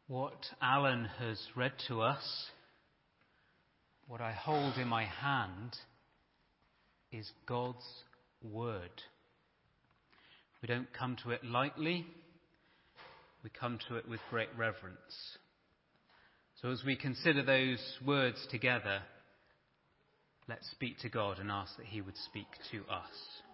What Alan has read to us, what I hold in my hand, is God's Word. We don't come to it lightly. We come to it with great reverence. So as we consider those words together, let's speak to God and ask that He would speak to us.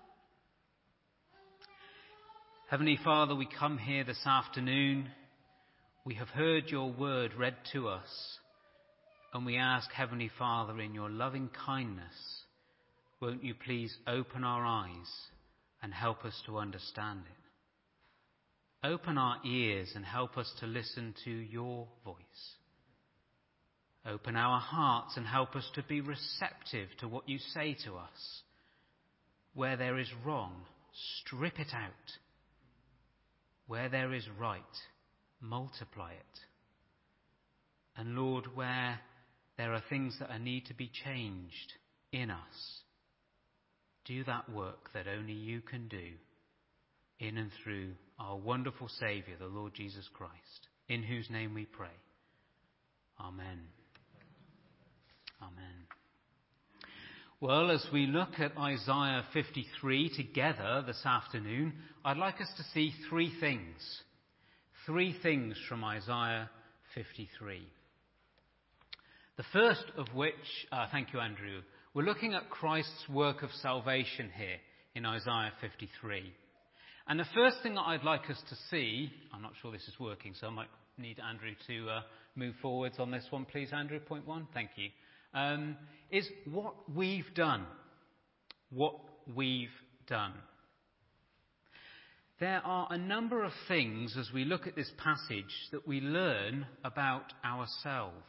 Heavenly Father, we come here this afternoon. We have heard your word read to us, and we ask, Heavenly Father, in your loving kindness, won't you please open our eyes and help us to understand it? Open our ears and help us to listen to your voice. Open our hearts and help us to be receptive to what you say to us. Where there is wrong, strip it out. Where there is right, multiply it. And Lord, where there are things that need to be changed in us, do that work that only you can do in and through our wonderful Saviour, the Lord Jesus Christ, in whose name we pray. Amen. Amen. Well, as we look at Isaiah 53 together this afternoon, I'd like us to see three things. Three things from Isaiah 53. The first of which, thank you, Andrew, we're looking at Christ's work of salvation here in Isaiah 53. And the first thing that I'd like us to see, I'm not sure this is working, so I might need Andrew to move forwards on this one, please, Andrew, point one. Thank you. Is what we've done. What we've done. There are a number of things as we look at this passage that we learn about ourselves.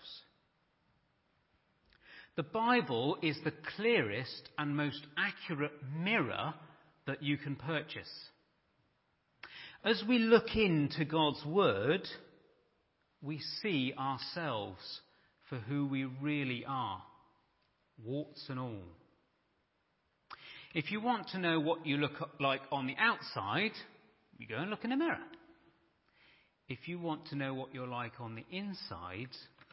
The Bible is the clearest and most accurate mirror that you can purchase. As we look into God's Word, we see ourselves for who we really are, warts and all. If you want to know what you look like on the outside, you go and look in a mirror. If you want to know what you're like on the inside,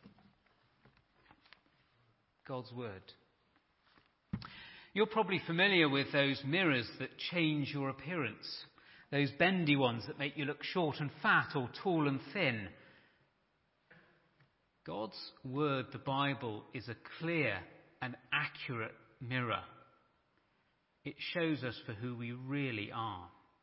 God's Word. You're probably familiar with those mirrors that change your appearance, those bendy ones that make you look short and fat or tall and thin. God's Word, the Bible, is a clear and accurate mirror. It shows us for who we really are.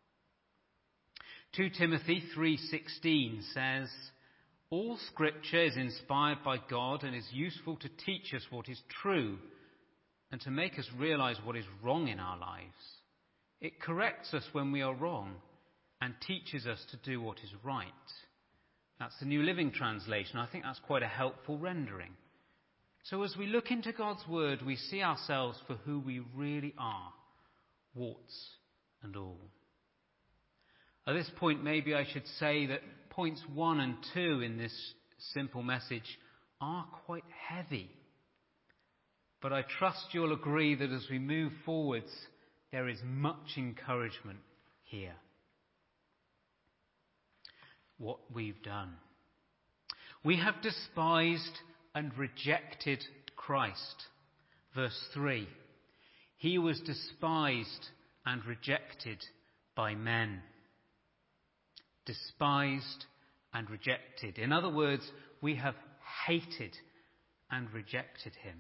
2 Timothy 3:16 says, "All Scripture is inspired by God and is useful to teach us what is true and to make us realize what is wrong in our lives. It corrects us when we are wrong and teaches us to do what is right." That's the New Living Translation. I think that's quite a helpful rendering. So as we look into God's Word, we see ourselves for who we really are, warts and all. At this point, maybe I should say that points 1 and 2 in this simple message are quite heavy. But I trust you'll agree that as we move forwards, there is much encouragement here. What we've done. We have despised and rejected Christ. Verse 3. He was despised and rejected by men. Despised and rejected. In other words, we have hated and rejected him.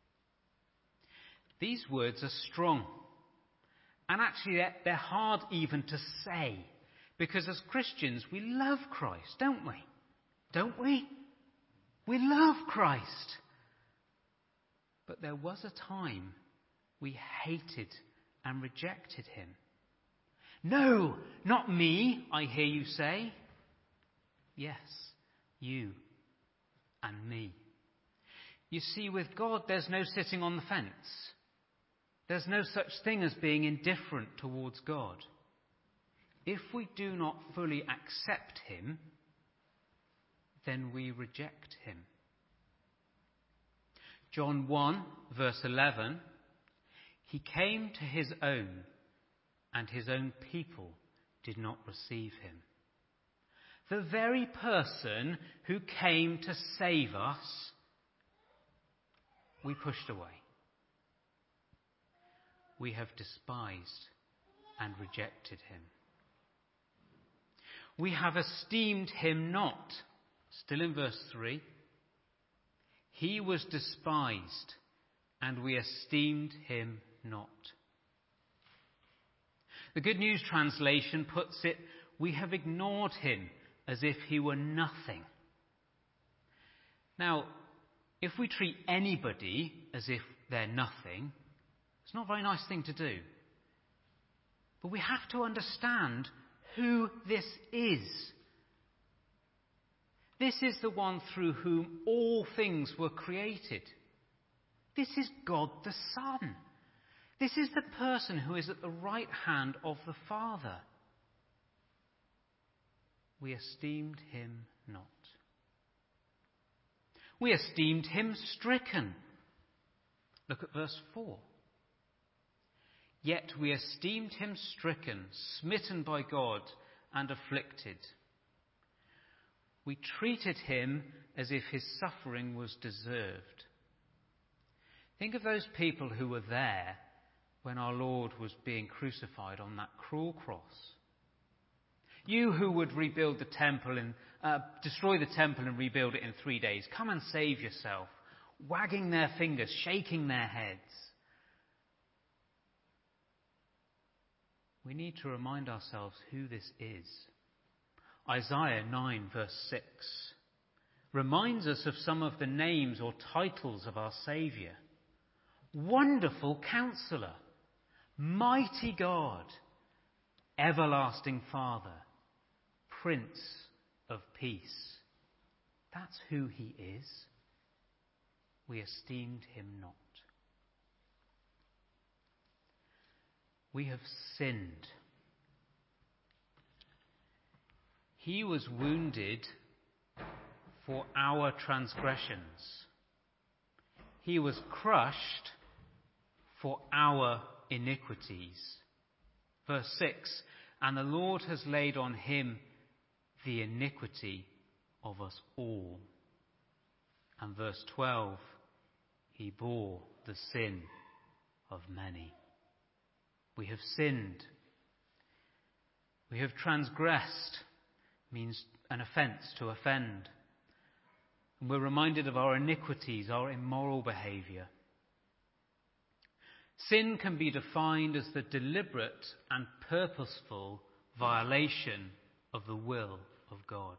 These words are strong. And actually, they're hard even to say. Because as Christians, we love Christ, don't we? Don't we? We love Christ. But there was a time we hated and rejected him. No, not me, I hear you say. Yes, you and me. You see, with God, there's no sitting on the fence. There's no such thing as being indifferent towards God. If we do not fully accept him, then we reject him. John 1, verse 11, he came to his own, and his own people did not receive him. the very person who came to save us, we pushed away. We have despised and rejected him. We have esteemed him not. Still in verse 3. He was despised, and we esteemed him not. The Good News Translation puts it, we have ignored him as if he were nothing. Now, if we treat anybody as if they're nothing, it's not a very nice thing to do. But we have to understand who this is. This is the one through whom all things were created. This is God the Son. This is the person who is at the right hand of the Father. We esteemed him not. We esteemed him stricken. Look at verse 4. Yet we esteemed him stricken, smitten by God, and afflicted. We treated him as if his suffering was deserved. Think of those people who were there when our Lord was being crucified on that cruel cross. You who would rebuild the temple and destroy the temple and rebuild it in 3 days, come and save yourself, wagging their fingers, shaking their heads. We need to remind ourselves who this is. Isaiah 9 verse 6 reminds us of some of the names or titles of our Saviour. Wonderful Counselor, Mighty God, Everlasting Father, Prince of Peace. That's who he is. We esteemed him not. We have sinned. He was wounded for our transgressions. He was crushed for our iniquities. Verse 6, and the Lord has laid on him the iniquity of us all. And verse 12, he bore the sin of many. We have sinned. We have transgressed, means an offence, to offend. And we're reminded of our iniquities, our immoral behaviour. Sin can be defined as the deliberate and purposeful violation of the will of God.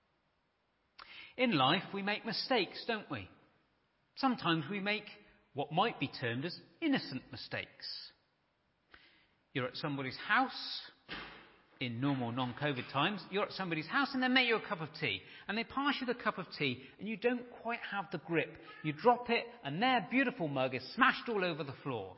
In life, we make mistakes, don't we? Sometimes we make what might be termed as innocent mistakes. You're at somebody's house, in normal non-COVID times, you're at somebody's house and they make you a cup of tea. And they pass you the cup of tea and you don't quite have the grip. You drop it and their beautiful mug is smashed all over the floor.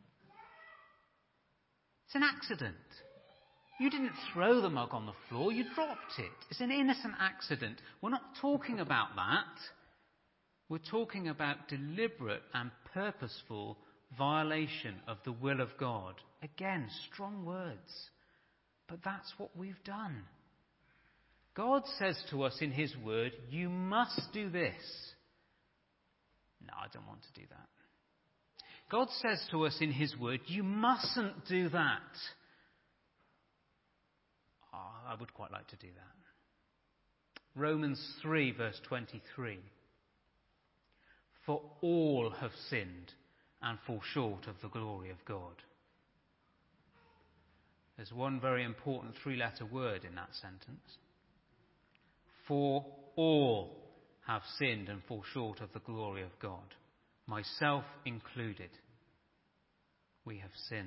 It's an accident. You didn't throw the mug on the floor, you dropped it. It's an innocent accident. We're not talking about that. We're talking about deliberate and purposeful violation of the will of God. Again, strong words. But that's what we've done. God says to us in his word, you must do this. No, I don't want to do that. God says to us in his word, you mustn't do that. I would quite like to do that. Romans 3 verse 23. For all have sinned and fall short of the glory of God. There's one very important 3-letter word in that sentence. For all have sinned and fall short of the glory of God. Myself included. We have sinned.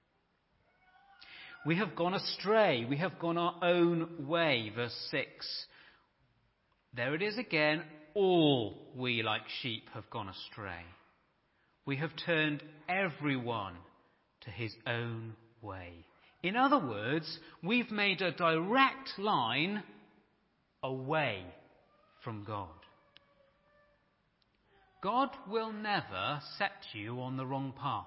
We have gone astray. We have gone our own way. Verse 6. There it is again. All we like sheep have gone astray. We have turned everyone to his own way. In other words, we've made a direct line away from God. God will never set you on the wrong path.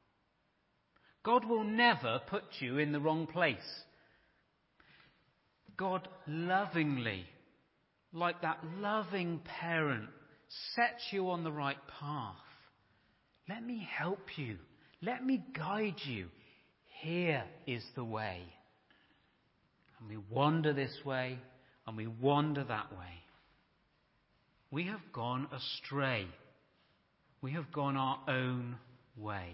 God will never put you in the wrong place. God lovingly, like that loving parent, sets you on the right path. Let me help you. Let me guide you. Here is the way. And we wander this way, and we wander that way. We have gone astray. We have gone our own way.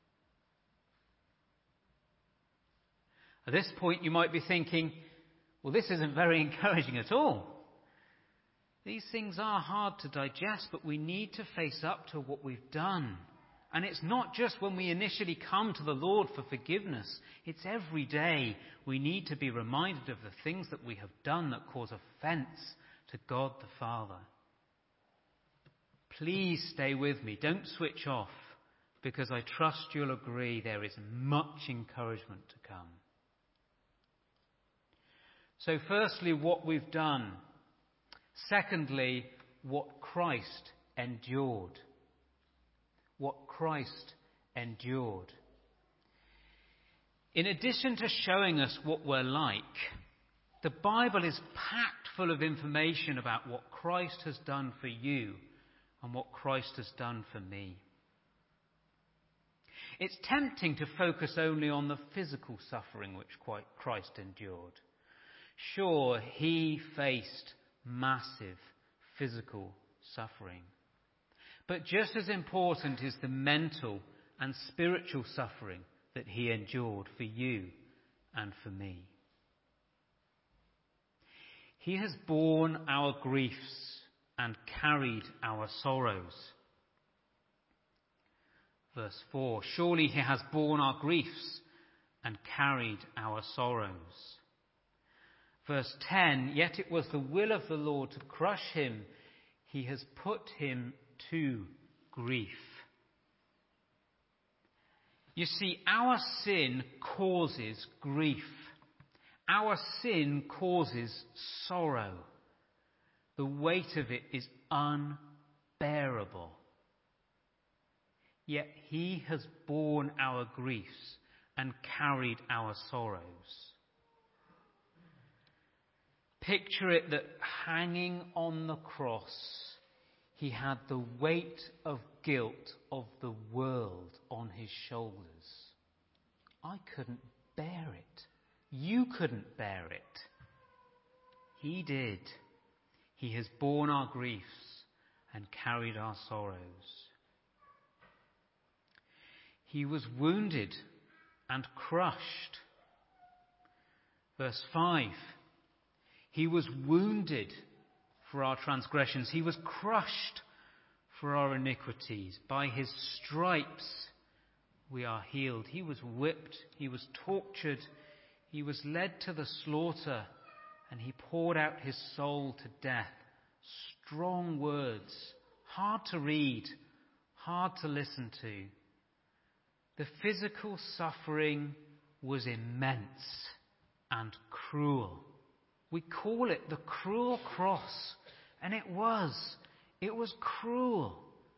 At this point, you might be thinking, well, this isn't very encouraging at all. These things are hard to digest, but we need to face up to what we've done. And it's not just when we initially come to the Lord for forgiveness. It's every day we need to be reminded of the things that we have done that cause offence to God the Father. Please stay with me. Don't switch off, because I trust you'll agree there is much encouragement to come. So firstly, what we've done. Secondly, what Christ endured. What Christ endured. In addition to showing us what we're like, the Bible is packed full of information about what Christ has done for you and what Christ has done for me. It's tempting to focus only on the physical suffering which Christ endured. Sure, he faced massive physical suffering. But just as important is the mental and spiritual suffering that he endured for you and for me. He has borne our griefs and carried our sorrows. Verse 4, surely he has borne our griefs and carried our sorrows. Verse 10, yet it was the will of the Lord to crush him. He has put him to grief. You see, our sin causes grief. Our sin causes sorrow. The weight of it is unbearable. Yet he has borne our griefs and carried our sorrows. Picture it that hanging on the cross, he had the weight of guilt of the world on his shoulders. I couldn't bear it. You couldn't bear it. He did. He has borne our griefs and carried our sorrows. He was wounded and crushed. Verse 5. He was wounded for our transgressions. He was crushed for our iniquities. By his stripes we are healed. He was whipped. He was tortured. He was led to the slaughter. And he poured out his soul to death. Strong words. Hard to read. Hard to listen to. The physical suffering was immense and cruel. We call it the cruel cross. And it was. It was cruel.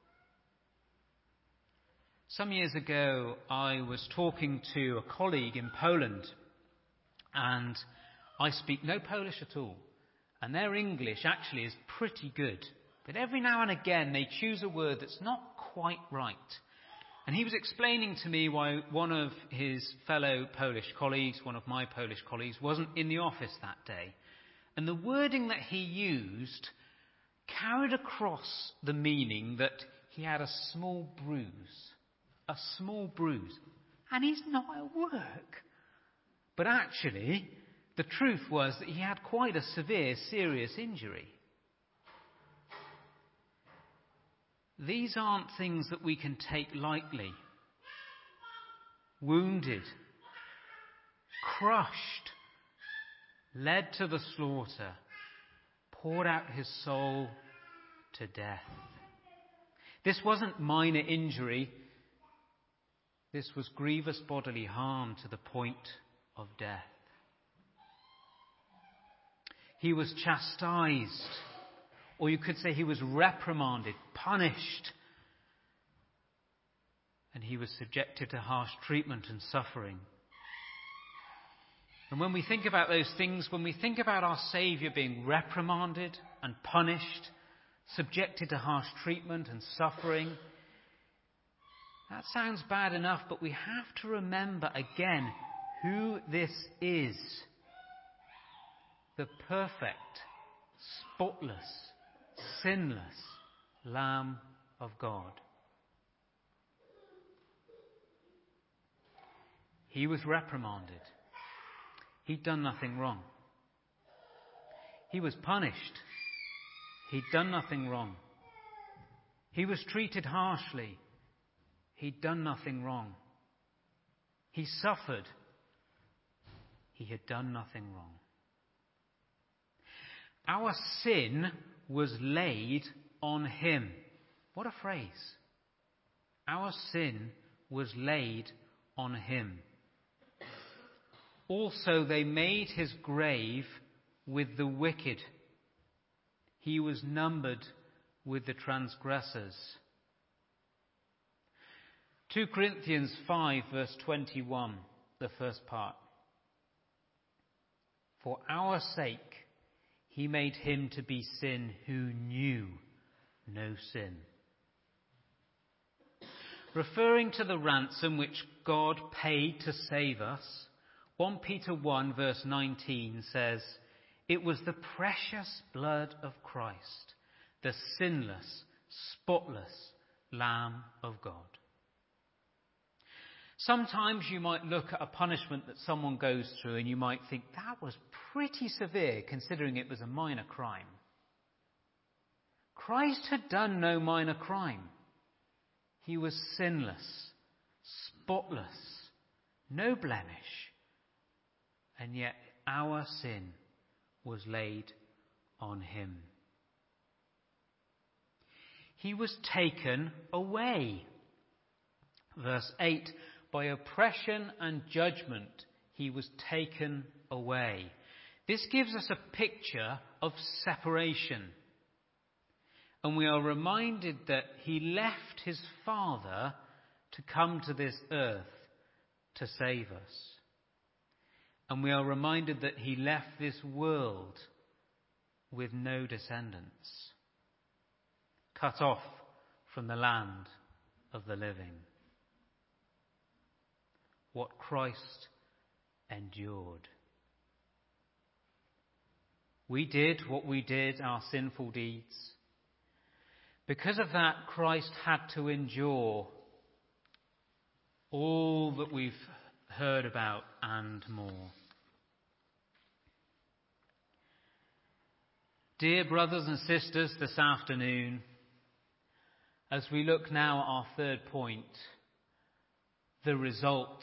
Some years ago, I was talking to a colleague in Poland. And I speak no Polish at all. And their English actually is pretty good. But every now and again, they choose a word that's not quite right. And he was explaining to me why one of his fellow Polish colleagues, one of my Polish colleagues, wasn't in the office that day. And the wording that he used carried across the meaning that he had a small bruise. A small bruise. And he's not at work. But actually, the truth was that he had quite a severe, serious injury. These aren't things that we can take lightly. Wounded, crushed, led to the slaughter, poured out his soul to death. This wasn't minor injury. This was grievous bodily harm to the point of death. He was chastised, or you could say he was reprimanded, punished, and he was subjected to harsh treatment and suffering. And when we think about those things, when we think about our Saviour being reprimanded and punished, subjected to harsh treatment and suffering, that sounds bad enough, but we have to remember again who this is. The perfect, spotless, sinless Lamb of God. He was reprimanded. He'd done nothing wrong. He was punished. He'd done nothing wrong. He was treated harshly. He'd done nothing wrong. He suffered. He had done nothing wrong. Our sin was laid on him. What a phrase. Our sin was laid on him. Also, they made his grave with the wicked. He was numbered with the transgressors. 2 Corinthians 5 verse 21, the first part. For our sake he made him to be sin who knew no sin. Referring to the ransom which God paid to save us, 1 Peter 1 verse 19 says, "It was the precious blood of Christ, the sinless, spotless Lamb of God." Sometimes you might look at a punishment that someone goes through and you might think that was pretty severe considering it was a minor crime. Christ had done no minor crime. He was sinless, spotless, no blemish, and yet our sin was laid on him. He was taken away. Verse 8, by oppression and judgment he was taken away. This gives us a picture of separation. And we are reminded that he left his Father to come to this earth to save us. And we are reminded that he left this world with no descendants, cut off from the land of the living. What Christ endured. We did what we did, our sinful deeds. Because of that, Christ had to endure all that we've heard about and more. Dear brothers and sisters, this afternoon, as we look now at our third point, the result.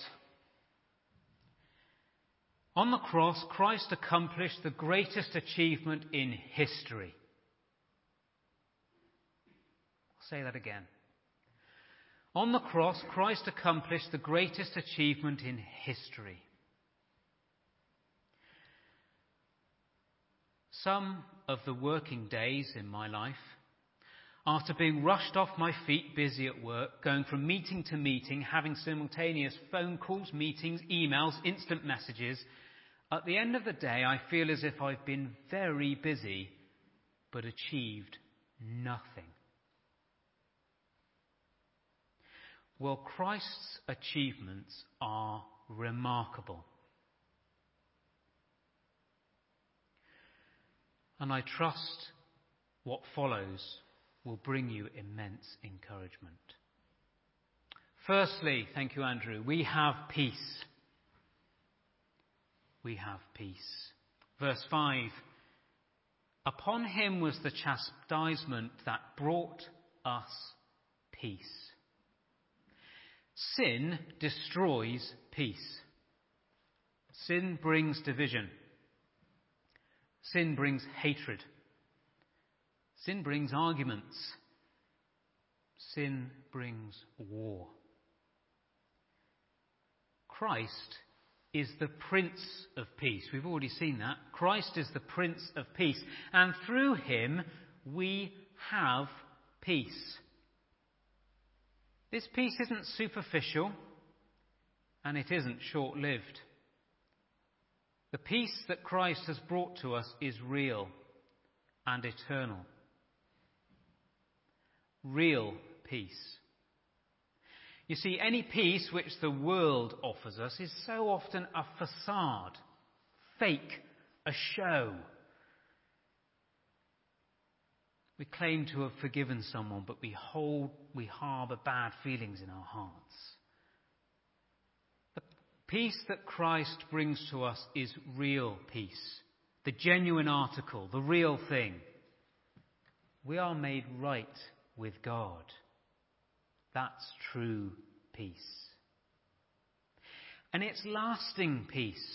On the cross, Christ accomplished the greatest achievement in history. I'll say that again. On the cross, Christ accomplished the greatest achievement in history. Some of the working days in my life, after being rushed off my feet, busy at work, going from meeting to meeting, having simultaneous phone calls, meetings, emails, instant messages, at the end of the day, I feel as if I've been very busy, but achieved nothing. Well, Christ's achievements are remarkable. And I trust what follows will bring you immense encouragement. Firstly, thank you, Andrew, we have peace. We have peace. Verse 5, upon him was the chastisement that brought us peace. Sin destroys peace. Sin brings division. Sin brings hatred. Sin brings arguments. Sin brings war. Christ is the Prince of Peace. We've already seen that. Christ is the Prince of Peace. And through him we have peace. This peace isn't superficial and it isn't short-lived. The peace that Christ has brought to us is real and eternal. Real peace. You see, any peace which the world offers us is so often a facade, fake, a show. We claim to have forgiven someone, but we harbour bad feelings in our hearts. The peace that Christ brings to us is real peace, the genuine article, the real thing. We are made right with God. That's true peace. And it's lasting peace.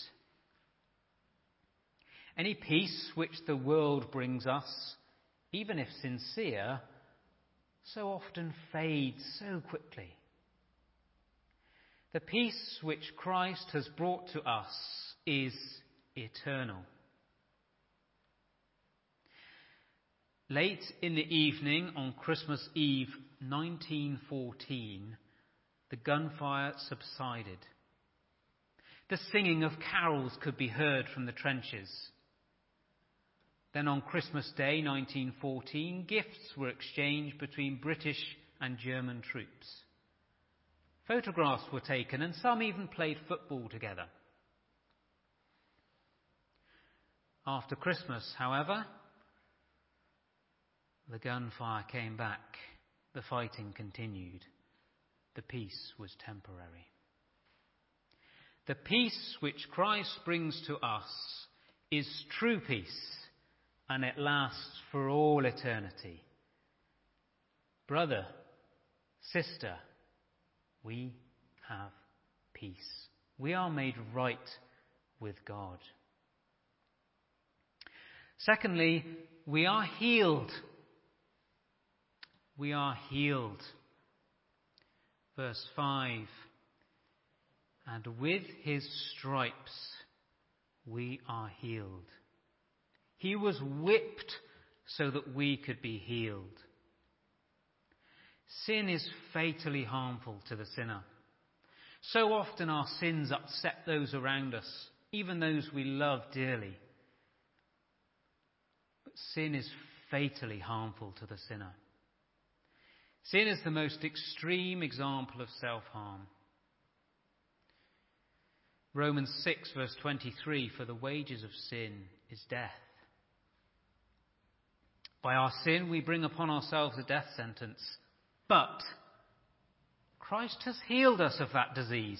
Any peace which the world brings us, even if sincere, so often fades so quickly. The peace which Christ has brought to us is eternal. Late in the evening on Christmas Eve 1914, the gunfire subsided. The singing of carols could be heard from the trenches. Then on Christmas Day 1914, gifts were exchanged between British and German troops. Photographs were taken and some even played football together. After Christmas, however, the gunfire came back. The fighting continued. The peace was temporary. The peace which Christ brings to us is true peace, and it lasts for all eternity. Brother, sister, we have peace. We are made right with God. Secondly, we are healed. We are healed. Verse 5. And with his stripes we are healed. He was whipped so that we could be healed. Sin is fatally harmful to the sinner. So often our sins upset those around us, even those we love dearly. But sin is fatally harmful to the sinner. Sin is the most extreme example of self-harm. Romans 6 verse 23, for the wages of sin is death. By our sin we bring upon ourselves a death sentence. But Christ has healed us of that disease.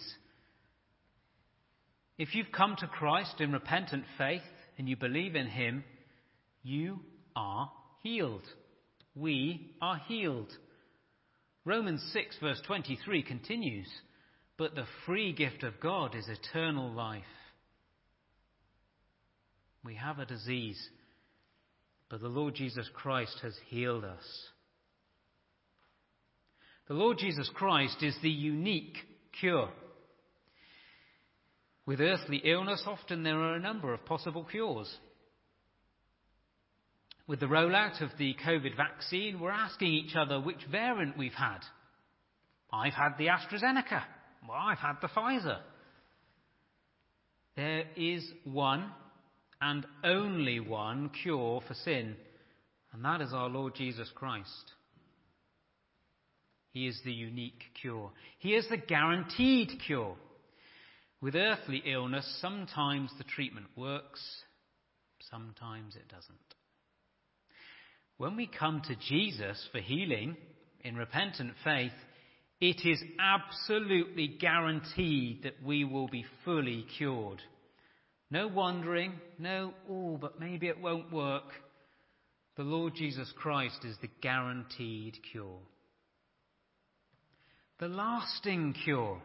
If you've come to Christ in repentant faith and you believe in him, you are healed. We are healed. Romans 6 verse 23 continues, but the free gift of God is eternal life. We have a disease, but the Lord Jesus Christ has healed us. The Lord Jesus Christ is the unique cure. With earthly illness, often there are a number of possible cures. With the rollout of the COVID vaccine, we're asking each other which variant we've had. I've had the AstraZeneca. Well, I've had the Pfizer. There is one and only one cure for sin, and that is our Lord Jesus Christ. He is the unique cure. He is the guaranteed cure. With earthly illness, sometimes the treatment works, sometimes it doesn't. When we come to Jesus for healing in repentant faith, it is absolutely guaranteed that we will be fully cured. No wondering, but maybe it won't work. The Lord Jesus Christ is the guaranteed cure. The lasting cure.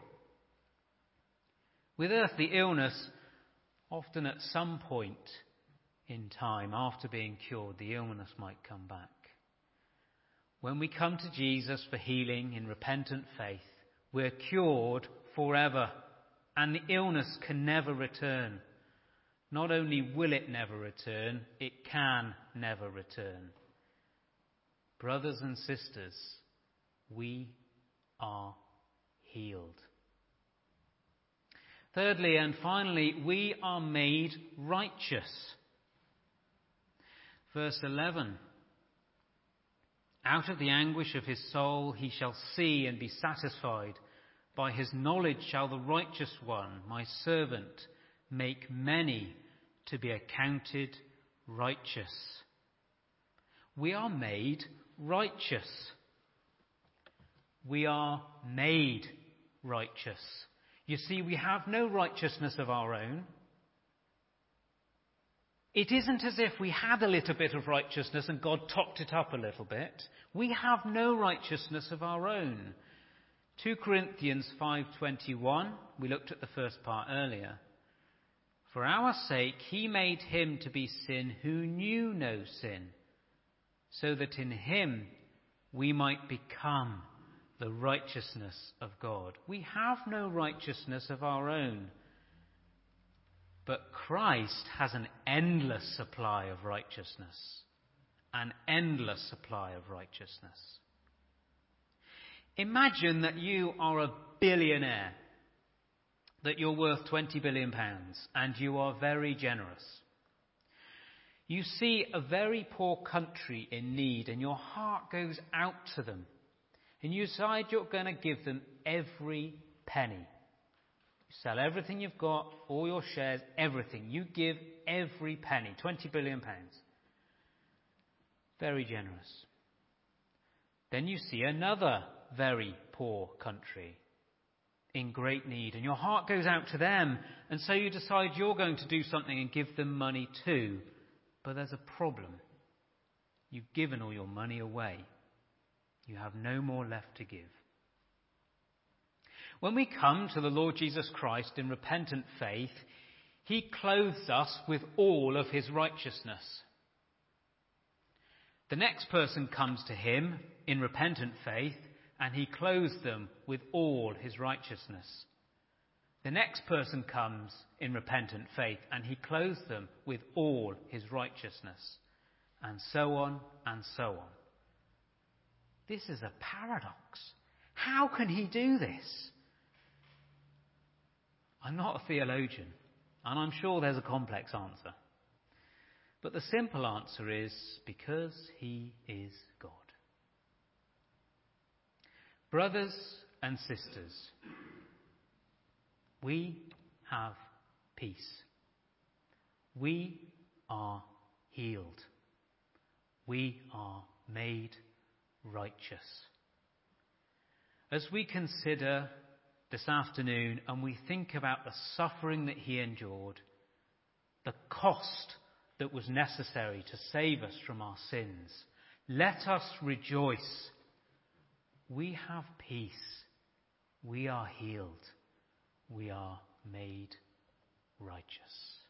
With earthly illness, often at some point in time after being cured, the illness might come back. When we come to Jesus for healing in repentant faith, we're cured forever, and the illness can never return. Not only will it never return, it can never return. Brothers and sisters, we are healed. Thirdly and finally, we are made righteous. Verse 11. Out of the anguish of his soul he shall see and be satisfied. By his knowledge shall the righteous one, my servant, make many to be accounted righteous. We are made righteous. We are made righteous. You see, we have no righteousness of our own. It isn't as if we had a little bit of righteousness and God topped it up a little bit. We have no righteousness of our own. 2 Corinthians 5:21, we looked at the first part earlier. For our sake he made him to be sin who knew no sin, so that in him we might become the righteousness of God. We have no righteousness of our own. But Christ has an endless supply of righteousness. An endless supply of righteousness. Imagine that you are a billionaire, that you're worth £20 billion, and you are very generous. You see a very poor country in need, and your heart goes out to them, and you decide you're going to give them every penny. You sell everything you've got, all your shares, everything. You give every penny, £20 billion. Very generous. Then you see another very poor country in great need, and your heart goes out to them, and so you decide you're going to do something and give them money too. But there's a problem. You've given all your money away. You have no more left to give. When we come to the Lord Jesus Christ in repentant faith, he clothes us with all of his righteousness. The next person comes to him in repentant faith, and he clothes them with all his righteousness. The next person comes in repentant faith, and he clothes them with all his righteousness. And so on and so on. This is a paradox. How can he do this? I'm not a theologian, and I'm sure there's a complex answer. But the simple answer is because he is God. Brothers and sisters, we have peace. We are healed. We are made righteous. As we consider this afternoon and we think about the suffering that he endured, the cost that was necessary to save us from our sins, let us rejoice. We have peace. We are healed. We are made righteous.